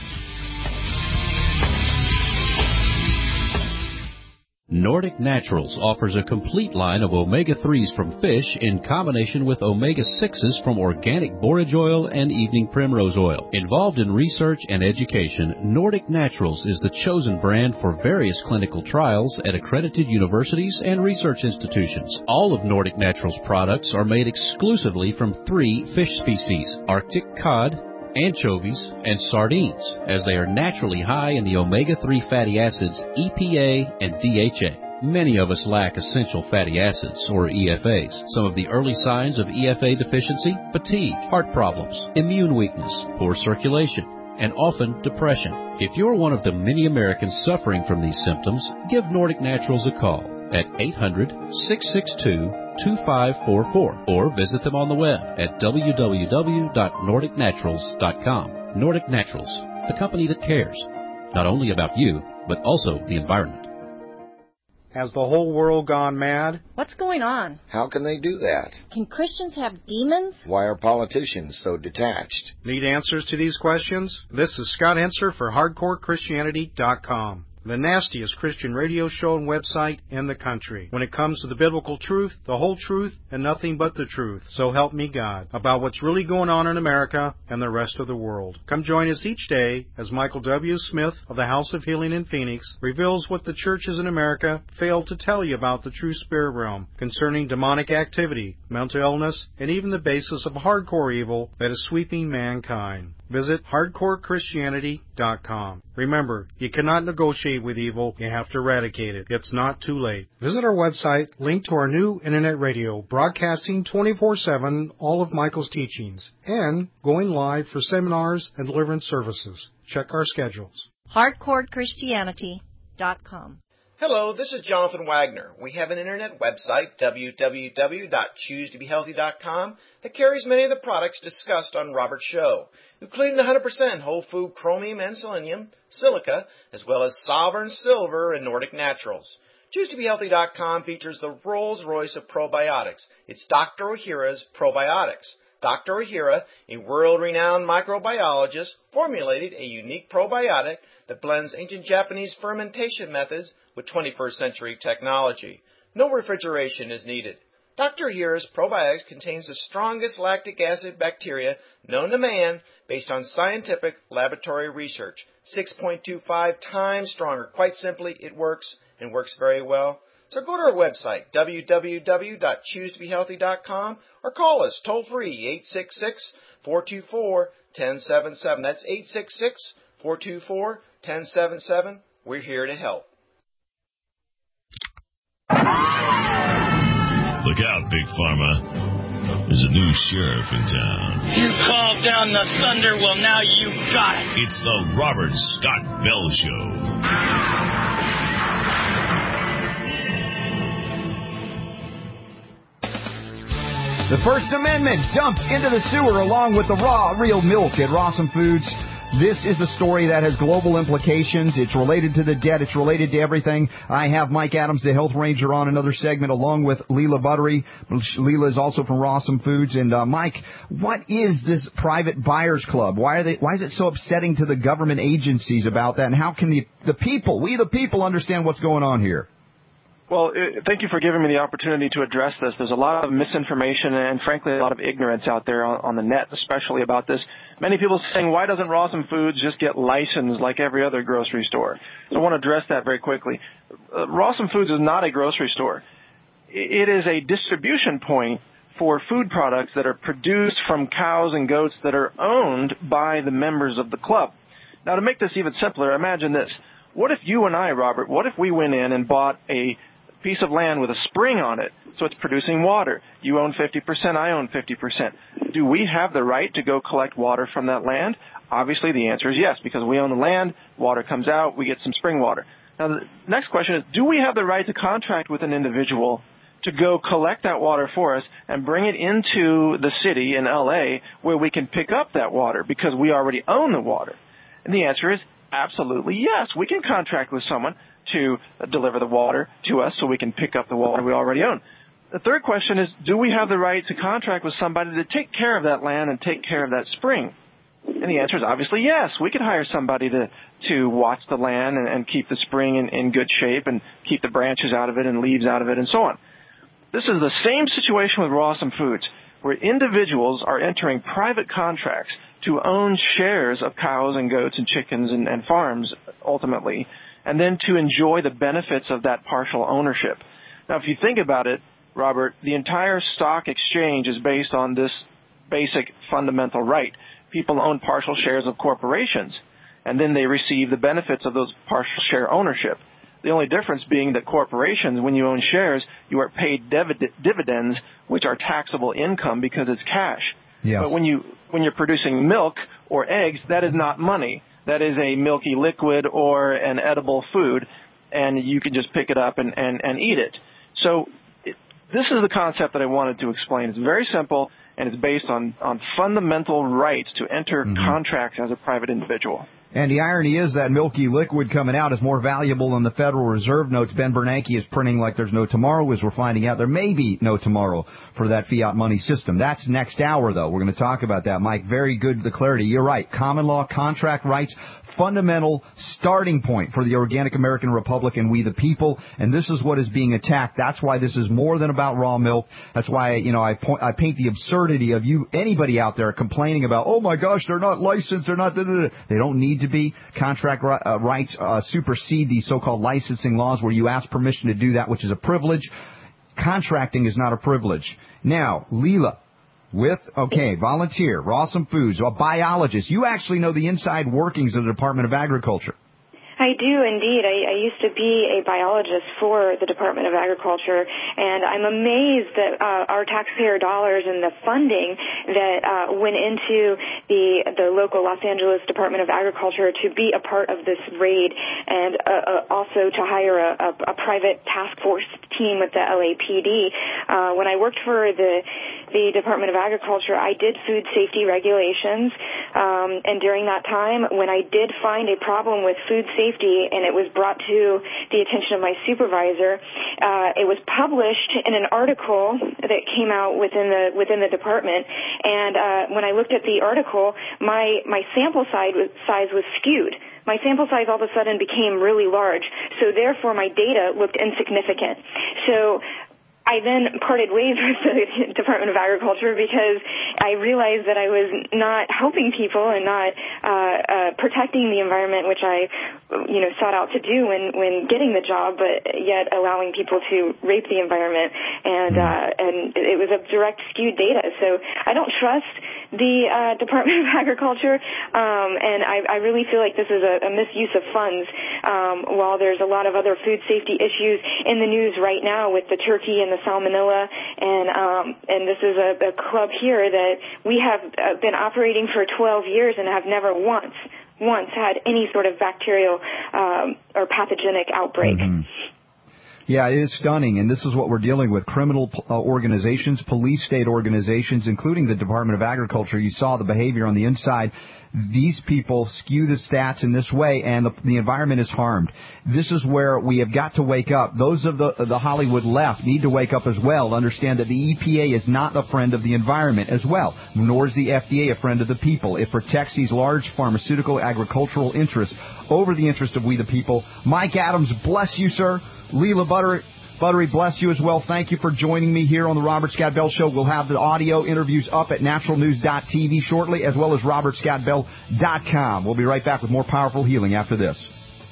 Nordic Naturals offers a complete line of omega threes from fish in combination with omega sixes from organic borage oil and evening primrose oil. Involved in research and education, Nordic Naturals is the chosen brand for various clinical trials at accredited universities and research institutions. All of Nordic Naturals products are made exclusively from three fish species: Arctic cod, anchovies, and sardines, as they are naturally high in the omega three fatty acids E P A and D H A. Many of us lack essential fatty acids, or E F As. Some of the early signs of E F A deficiency: fatigue, heart problems, immune weakness, poor circulation, and often depression. If you're one of the many Americans suffering from these symptoms, give Nordic Naturals a call at eight hundred, six six two, two five four four or visit them on the web at w w w dot nordic naturals dot com. Nordic Naturals, the company that cares, not only about you, but also the environment. Has the whole world gone mad? What's going on? How can they do that? Can Christians have demons? Why are politicians so detached? Need answers to these questions? This is Scott Enser for hardcore christianity dot com. the nastiest Christian radio show and website in the country. When it comes to the biblical truth, the whole truth, and nothing but the truth, so help me God, about what's really going on in America and the rest of the world. Come join us each day as Michael W. Smith of the House of Healing in Phoenix reveals what the churches in America failed to tell you about the true spirit realm concerning demonic activity, mental illness, and even the basis of hardcore evil that is sweeping mankind. Visit hardcore christianity dot com. Remember, you cannot negotiate with evil, you have to eradicate it. It's not too late. Visit our website, linked to our new internet radio, broadcasting twenty-four seven all of Michael's teachings, and going live for seminars and deliverance services. Check our schedules. hardcore christianity dot com. Hello, this is Jonathan Wagner. We have an internet website, w w w dot choose to be healthy dot com, that carries many of the products discussed on Robert's show, including one hundred percent whole food chromium and selenium, silica, as well as Sovereign Silver and Nordic Naturals. choose to be healthy dot com features the Rolls-Royce of probiotics. It's Doctor Ohhira's Probiotics. Doctor Ohhira, a world-renowned microbiologist, formulated a unique probiotic that blends ancient Japanese fermentation methods with twenty-first century technology. No refrigeration is needed. Doctor Ohhira's Probiotics contains the strongest lactic acid bacteria known to man based on scientific laboratory research. six point two five times stronger. Quite simply, it works and works very well. So go to our website, w w w dot choose to be healthy dot com, or call us toll-free, eight six six, four two four, one zero seven seven. That's eight six six, four two four, one zero seven seven. We're here to help. Look out, Big Pharma. There's a new sheriff in town. You called down the thunder, well, now you got it. It's the Robert Scott Bell Show. The First Amendment dumped into the sewer along with the raw, real milk at Rawson Foods. This is a story that has global implications. It's related to the debt. It's related to everything. I have Mike Adams, the Health Ranger, on another segment along with Leela Buttery. Leela is also from Rawson Foods. And uh, Mike, what is this private buyers club? Why are they? Why is it so upsetting to the government agencies about that? And how can the the people, we the people, understand what's going on here? Well, it, thank you for giving me the opportunity to address this. There's a lot of misinformation and, frankly, a lot of ignorance out there on, on the net, especially about this. Many people saying, why doesn't Rawson Foods just get licensed like every other grocery store? So I want to address that very quickly. Uh, Rawson Foods is not a grocery store. It is a distribution point for food products that are produced from cows and goats that are owned by the members of the club. Now, to make this even simpler, imagine this. What if you and I, Robert, what if we went in and bought a piece of land with a spring on it, so it's producing water? You own fifty percent, I own fifty percent. Do we have the right to go collect water from that land? Obviously, the answer is yes, because we own the land, water comes out, we get some spring water. Now, the next question is, do we have the right to contract with an individual to go collect that water for us and bring it into the city in L A where we can pick up that water because we already own the water? And the answer is absolutely yes. We can contract with someone to deliver the water to us so we can pick up the water we already own. The third question is, do we have the right to contract with somebody to take care of that land and take care of that spring? And the answer is obviously yes. We could hire somebody to, to watch the land and, and keep the spring in, in good shape and keep the branches out of it and leaves out of it and so on. This is the same situation with Rawson Foods, where individuals are entering private contracts to own shares of cows and goats and chickens and, and farms ultimately, and then to enjoy the benefits of that partial ownership. Now, if you think about it, Robert, the entire stock exchange is based on this basic fundamental right. People own partial shares of corporations, and then they receive the benefits of those partial share ownership. The only difference being that corporations, when you own shares, you are paid divid- dividends, which are taxable income because it's cash. Yes. But when you when you're producing milk or eggs, that is not money. That is a milky liquid or an edible food, and you can just pick it up and, and, and eat it. So it, this is the concept that I wanted to explain. It's very simple, and it's based on, on fundamental rights to enter mm-hmm. contracts as a private individual. And the irony is that milky liquid coming out is more valuable than the Federal Reserve notes Ben Bernanke is printing like there's no tomorrow, as we're finding out. There may be no tomorrow for that fiat money system. That's next hour, though. We're going to talk about that. Mike, very good, the clarity. You're right. Common law contract rights fundamental starting point for the Organic American Republic and we the people, and this is what is being attacked. That's why this is more than about raw milk. That's why, you know, I, point, I paint the absurdity of you, anybody out there complaining about, oh my gosh, they're not licensed, they're not, da, da, da. They don't need to be. Contract uh, rights uh, supersede these so-called licensing laws where you ask permission to do that, which is a privilege. Contracting is not a privilege. Now, Leila, with, okay, volunteer, Rawesome Foods, a biologist. You actually know the inside workings of the Department of Agriculture. I do indeed. I, I used to be a biologist for the Department of Agriculture, and I'm amazed that uh, our taxpayer dollars and the funding that uh, went into the the local Los Angeles Department of Agriculture to be a part of this raid, and uh, uh, also to hire a, a, a private task force team with the L A P D. Uh, when I worked for the the Department of Agriculture, I did food safety regulations, um, and during that time, when I did find a problem with food safety, and it was brought to the attention of my supervisor, uh, it was published in an article that came out within the within the department. And uh, when I looked at the article, my my sample size was, size was skewed. My sample size all of a sudden became really large. So therefore, my data looked insignificant. So I then parted ways with the Department of Agriculture because I realized that I was not helping people and not uh, uh, protecting the environment, which I, you know, sought out to do when, when getting the job, but yet allowing people to rape the environment. And uh, and it was a direct skewed data. So I don't trust the uh, Department of Agriculture, um, and I, I really feel like this is a, a misuse of funds. Um, while there's a lot of other food safety issues in the news right now with the turkey and the salmonella, and um, and this is a, a club here that we have uh, been operating for twelve years and have never once once had any sort of bacterial um, or pathogenic outbreak. Mm-hmm. Yeah, it is stunning, and this is what we're dealing with. Criminal uh, organizations, police state organizations, including the Department of Agriculture. You saw the behavior on the inside. These people skew the stats in this way, and the, the environment is harmed. This is where we have got to wake up. Those of the, the Hollywood left need to wake up as well, understand that the E P A is not a friend of the environment as well, nor is the F D A a friend of the people. It protects these large pharmaceutical agricultural interests over the interest of we the people. Mike Adams, bless you, sir. Leila Buttery, Buttery, bless you as well. Thank you for joining me here on the Robert Scott Bell Show. We'll have the audio interviews up at natural news dot t v shortly, as well as robert scott bell dot com. We'll be right back with more powerful healing after this.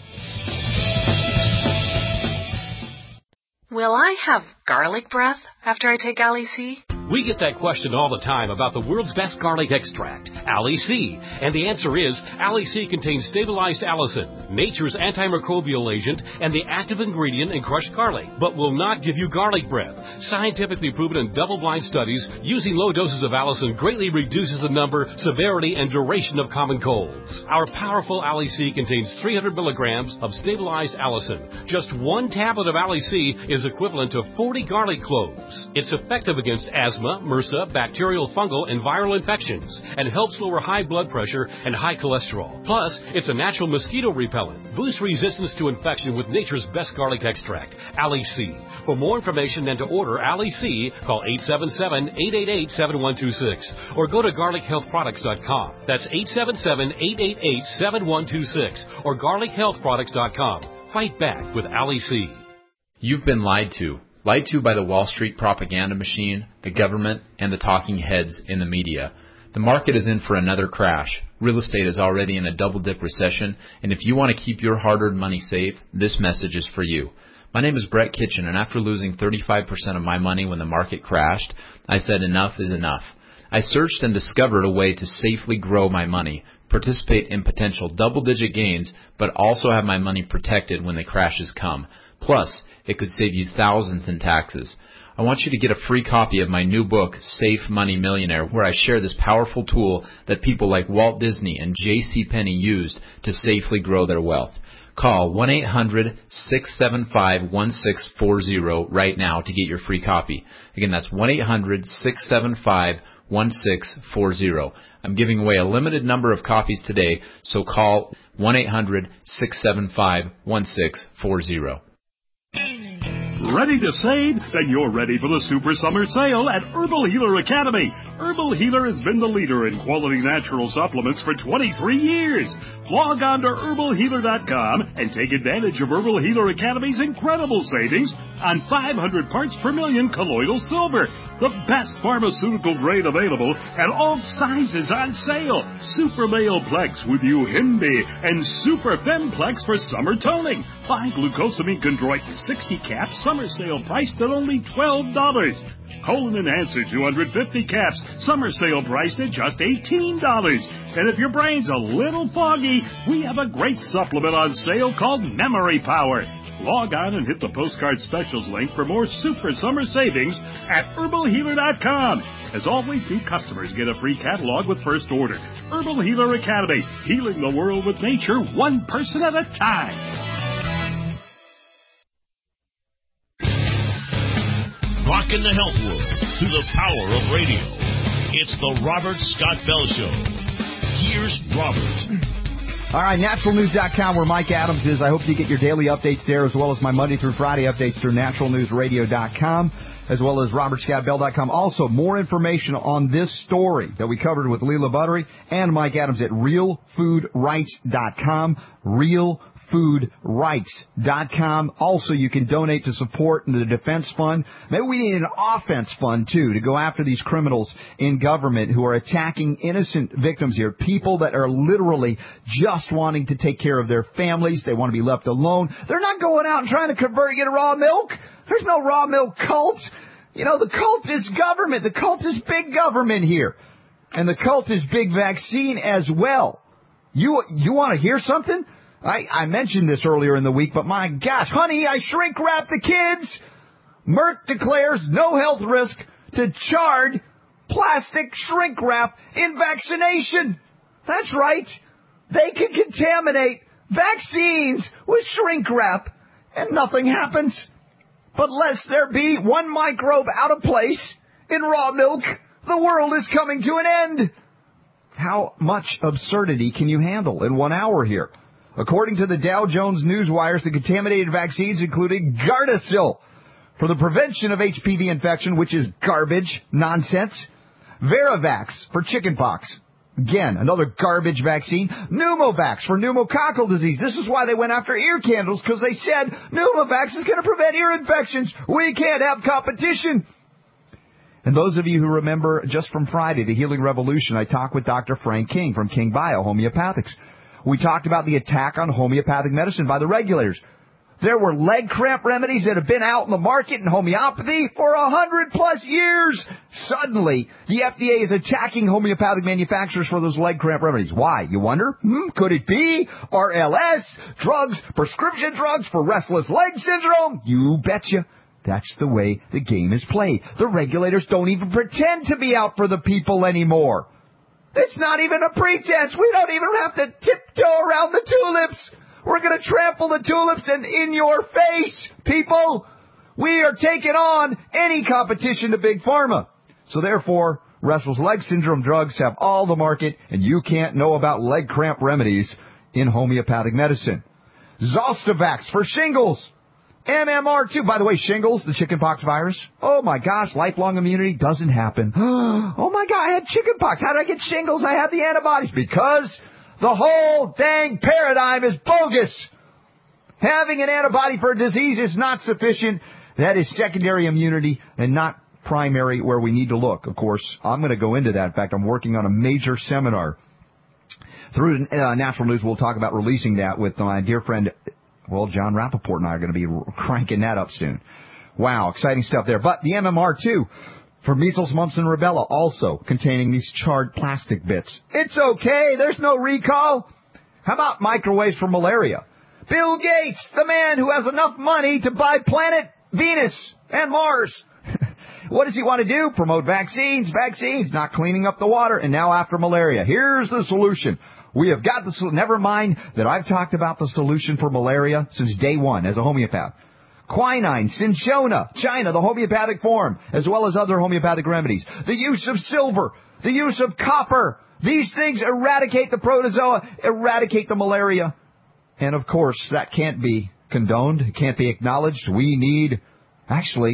Will I have garlic breath after I take Ali C? We get that question all the time about the world's best garlic extract, Ali C. And the answer is, Ali C contains stabilized allicin, nature's antimicrobial agent, and the active ingredient in crushed garlic, but will not give you garlic breath. Scientifically proven in double-blind studies, using low doses of allicin greatly reduces the number, severity, and duration of common colds. Our powerful Ali C contains three hundred milligrams of stabilized allicin. Just one tablet of Ali C is equivalent to forty garlic cloves. It's effective against asthma, MRSA, bacterial, fungal, and viral infections, and helps lower high blood pressure and high cholesterol. Plus, it's a natural mosquito repellent. Boost resistance to infection with nature's best garlic extract, Ali C. For more information and to order Ali C, call eight seven seven, eight eight eight, seven one two six or go to garlic health products dot com. That's eight seven seven, eight eight eight, seven one two six or garlic health products dot com. Fight back with Ali C. You've been lied to. Lied to by the Wall Street propaganda machine, the government, and the talking heads in the media. The market is in for another crash. Real estate is already in a double-dip recession, and if you want to keep your hard-earned money safe, this message is for you. My name is Brett Kitchen, and after losing thirty-five percent of my money when the market crashed, I said enough is enough. I searched and discovered a way to safely grow my money, participate in potential double-digit gains, but also have my money protected when the crashes come. Plus, it could save you thousands in taxes. I want you to get a free copy of my new book, Safe Money Millionaire, where I share this powerful tool that people like Walt Disney and J C Penney used to safely grow their wealth. Call one eight hundred, six seven five, one six four zero right now to get your free copy. Again, that's one eight hundred, six seven five, one six four zero. I'm giving away a limited number of copies today, so call one eight hundred, six seven five, one six four zero. Ready to save? Then you're ready for the Super Summer Sale at Herbal Healer Academy. Herbal Healer has been the leader in quality natural supplements for twenty-three years. Log on to herbal healer dot com and take advantage of Herbal Healer Academy's incredible savings on five hundred parts per million colloidal silver, the best pharmaceutical grade available, and all sizes on sale. Super Male Plex with Uhimbi and Super Femplex for summer toning. Buy glucosamine chondroit sixty caps, summer sale priced at only twelve dollars. Colon Enhancer two hundred fifty caps, summer sale priced at just eighteen dollars. And if your brain's a little foggy, we have a great supplement on sale called Memory Power. Log on and hit the postcard specials link for more super summer savings at herbal healer dot com. As always, new customers get a free catalog with first order. Herbal Healer Academy, healing the world with nature one person at a time. Rocking the health world through the power of radio. It's the Robert Scott Bell Show. Here's Robert. All right, natural news dot com, where Mike Adams is. I hope you get your daily updates there, as well as my Monday through Friday updates through natural news radio dot com, as well as robert scott bell dot com. Also, more information on this story that we covered with Leela Buttery and Mike Adams at real food rights dot com. real food rights dot com. Also, you can donate to support the defense fund. Maybe we need an offense fund, too, to go after these criminals in government who are attacking innocent victims here, people that are literally just wanting to take care of their families. They want to be left alone. They're not going out and trying to convert you to raw milk. There's no raw milk cult. You know, the cult is government. The cult is big government here. And the cult is big vaccine as well. You, you want to hear something? I, I mentioned this earlier in the week, but my gosh, honey, I shrink wrap the kids. Merck declares no health risk to charred plastic shrink wrap in vaccination. That's right. They can contaminate vaccines with shrink wrap and nothing happens. But lest there be one microbe out of place in raw milk, the world is coming to an end. How much absurdity can you handle in one hour here? According to the Dow Jones Newswires, the contaminated vaccines included Gardasil for the prevention of H P V infection, which is garbage, nonsense. Veravax for chickenpox. Again, another garbage vaccine. Pneumovax for pneumococcal disease. This is why they went after ear candles, because they said Pneumovax is going to prevent ear infections. We can't have competition. And those of you who remember just from Friday, the Healing Revolution, I talked with Doctor Frank King from King Bio Homeopathics. We talked about the attack on homeopathic medicine by the regulators. There were leg cramp remedies that have been out in the market in homeopathy for a hundred plus years. Suddenly, the F D A is attacking homeopathic manufacturers for those leg cramp remedies. Why, you wonder? Hmm, could it be R L S, drugs, prescription drugs for restless leg syndrome? You betcha. That's the way the game is played. The regulators don't even pretend to be out for the people anymore. It's not even a pretense. We don't even have to tiptoe around the tulips. We're going to trample the tulips and in your face, people. We are taking on any competition to Big Pharma. So therefore, restless leg syndrome drugs have all the market, and you can't know about leg cramp remedies in homeopathic medicine. Zostavax for shingles. M M R two, by the way, shingles, the chickenpox virus. Oh my gosh, lifelong immunity doesn't happen. Oh my God, I had chickenpox. How did I get shingles? I had the antibodies. Because the whole dang paradigm is bogus. Having an antibody for a disease is not sufficient. That is secondary immunity and not primary where we need to look. Of course, I'm going to go into that. In fact, I'm working on a major seminar. Through uh, Natural News, we'll talk about releasing that with my dear friend, well, John Rappaport and I are going to be cranking that up soon. Wow, exciting stuff there. But the M M R two for measles, mumps, and rubella also containing these charred plastic bits. It's okay. There's no recall. How about microwaves for malaria? Bill Gates, the man who has enough money to buy planet Venus and Mars. What does he want to do? Promote vaccines, vaccines, not cleaning up the water. And now after malaria, here's the solution. We have got the solution. Never mind that I've talked about the solution for malaria since day one as a homeopath. Quinine, cinchona, China, the homeopathic form, as well as other homeopathic remedies. The use of silver, the use of copper. These things eradicate the protozoa, eradicate the malaria. And of course, that can't be condoned. It can't be acknowledged. We need, actually, a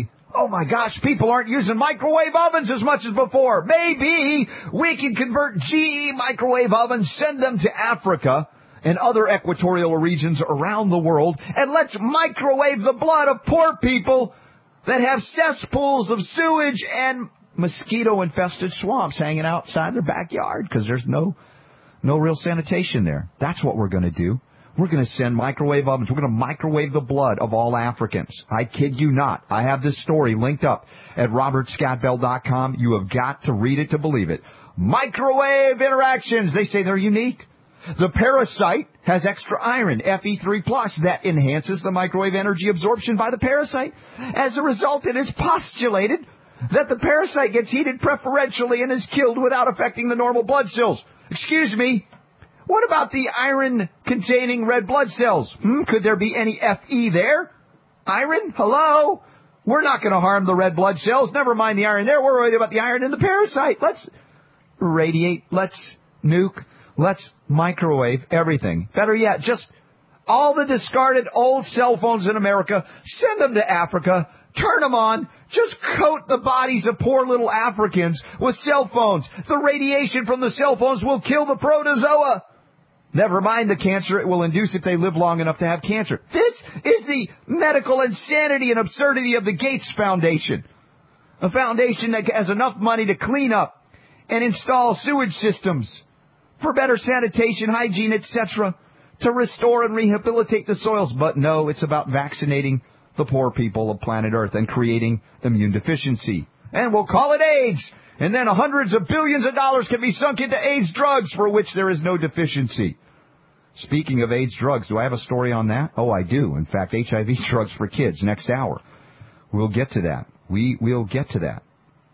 oh my gosh, people aren't using microwave ovens as much as before. Maybe we can convert G E microwave ovens, send them to Africa and other equatorial regions around the world, and let's microwave the blood of poor people that have cesspools of sewage and mosquito-infested swamps hanging outside their backyard because there's no no real sanitation there. That's what we're going to do. We're going to send microwave ovens. We're going to microwave the blood of all Africans. I kid you not. I have this story linked up at robert scott bell dot com. You have got to read it to believe it. Microwave interactions. They say they're unique. The parasite has extra iron, F E three plus, that enhances the microwave energy absorption by the parasite. As a result, it is postulated that the parasite gets heated preferentially and is killed without affecting the normal blood cells. Excuse me, what about the iron-containing red blood cells? Hmm, could there be any F E there? Iron? Hello? We're not going to harm the red blood cells. Never mind the iron there. We're worried about the iron in the parasite. Let's radiate. Let's nuke. Let's microwave everything. Better yet, just all the discarded old cell phones in America, send them to Africa, turn them on, just coat the bodies of poor little Africans with cell phones. The radiation from the cell phones will kill the protozoa. Never mind the cancer it will induce if they live long enough to have cancer. This is the medical insanity and absurdity of the Gates Foundation. A foundation that has enough money to clean up and install sewage systems for better sanitation, hygiene, et cetera, to restore and rehabilitate the soils. But no, it's about vaccinating the poor people of planet Earth and creating immune deficiency. And we'll call it AIDS. And then hundreds of billions of dollars can be sunk into AIDS drugs for which there is no deficiency. Speaking of AIDS drugs, do I have a story on that? Oh, I do. In fact, H I V drugs for kids next hour. We'll get to that. We will get to that.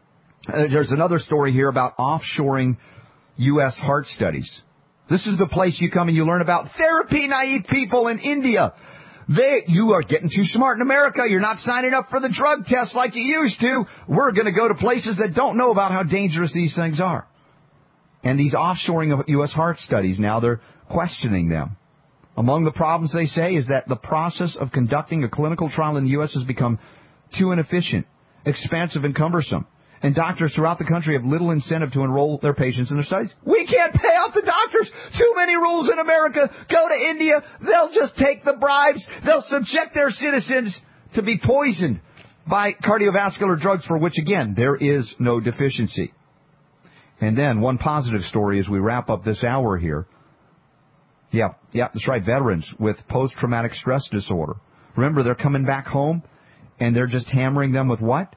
Uh, there's another story here about offshoring U S heart studies. This is the place you come and you learn about therapy-naive people in India. They, you are getting too smart in America. You're not signing up for the drug test like you used to. We're going to go to places that don't know about how dangerous these things are. And these offshoring of U S heart studies, now they're questioning them. Among the problems, they say, is that the process of conducting a clinical trial in the U S has become too inefficient, expensive, and cumbersome. And doctors throughout the country have little incentive to enroll their patients in their studies. We can't pay off the doctors. Too many rules in America. Go to India. They'll just take the bribes. They'll subject their citizens to be poisoned by cardiovascular drugs for which, again, there is no deficiency. And then one positive story as we wrap up this hour here. Yeah, yeah, that's right. Veterans with post-traumatic stress disorder. Remember, they're coming back home and they're just hammering them with what?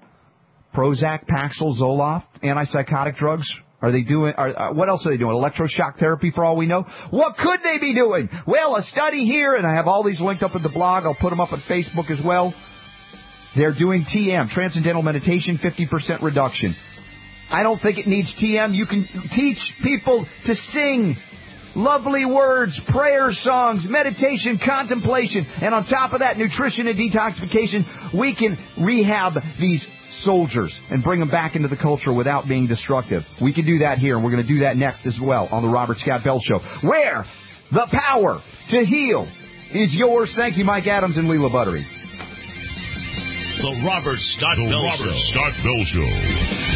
Prozac, Paxil, Zoloft, antipsychotic drugs. Are they doing, are, uh, what else are they doing? Electroshock therapy for all we know? What could they be doing? Well, a study here, and I have all these linked up at the blog. I'll put them up at Facebook as well. They're doing T M, Transcendental Meditation, fifty percent reduction. I don't think it needs T M. You can teach people to sing lovely words, prayer songs, meditation, contemplation, and on top of that, nutrition and detoxification. We can rehab these soldiers and bring them back into the culture without being destructive. We can do that here, and we're going to do that next as well on the Robert Scott Bell Show, where the power to heal is yours. Thank you, Mike Adams and Leela Buttery. The Robert Scott the Bell Robert Show. Scott Bell Show.